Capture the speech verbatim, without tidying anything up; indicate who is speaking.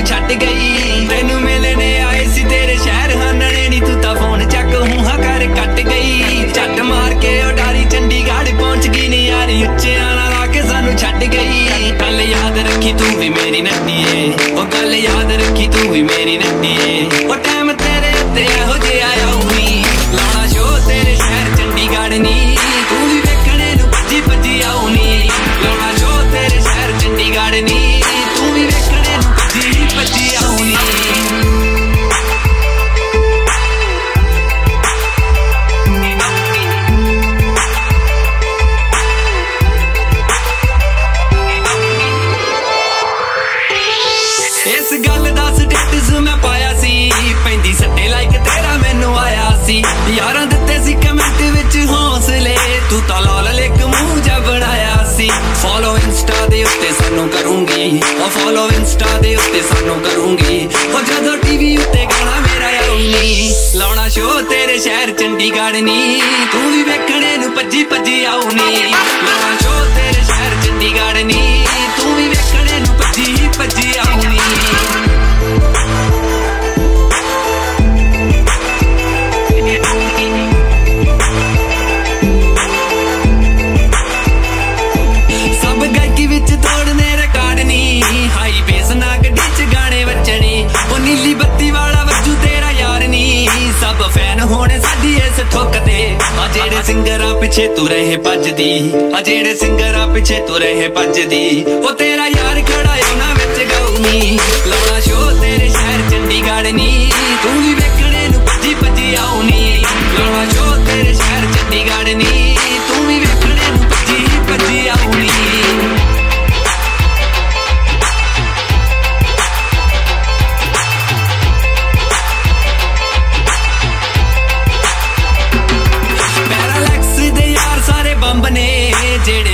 Speaker 1: छड्ड गई। तेनू मिलने आए सी तेरे शहर हानने नी, तू तां फोन चक हूं कर कट गई। झट मार के उडारी चंडीगढ़ पहुंच गई नी यारी, उच्चे आना ला के सानू छड्ड गई। गल याद रखी तू भी मेरी नट्टीए, ओ गल याद रखी तू भी मेरी नट्टीए। ओ टाइम तेरे उत्ते एहो जिहा आऊनी, लाना शो तेरे शहर चंडीगढ़ नी, तू भी वेखणे नू भज्जी भज्जी आऊनी। लाना शो तेरे शहर चंडीगढ़ नी, तू भी वेखणे नू भज्जी भज्जी आऊनी। इस गल दा स्टेटस मैं पाया सी, पैंदी सट्टे लाइक तेरा मैनू आया सी। यारां दित्ते सी कमेंट विच हौसले, तू तां लाल लिक मूंह जा बनाया सी। फॉलो इंस्टा दे उत्ते सानू करूंगी, ओ फॉलो इंस्टा दे उत्ते सानू करूंगी। ओ जदों टीवी उत्ते गाना मेरा आऊनी, लाउणा शो तेरे शहर चंडीगढ़ नी, तू भी वेखणे नू भज्जी भज्जी आऊनी। लाउणा शो तेरे शहर चंडीगढ़ नी, तू भी वेखणे नू भज्जी भज्जी आऊनी। सब गायकी विच तोड़ने रिकॉर्ड नी, हाई बेस ना गड्डी च गाने बजने। ओ नीली बत्ती वाला वजू तेरा यार नी, सब फैन होने साडी इस ठोक ते। आ जेड़े सिंगरां पिछे तू रहे भजदी, आ जेड़े सिंगरां पिछे तू रहे भजदी। ओ तेरा यार खड़ा ना विच गाऊनी, लाउणा शो तेरे शहर चंडीगढ़ नी, तू भी वेखणे नू भज्जी भज्जी आऊनी। लाउणा शो तेरे शहर चंडीगढ़ नी, तू भी वेखणे नू भज्जी भज्जी आऊनी। पैरालैक्स दे यार सारे बंब ने, जेड़े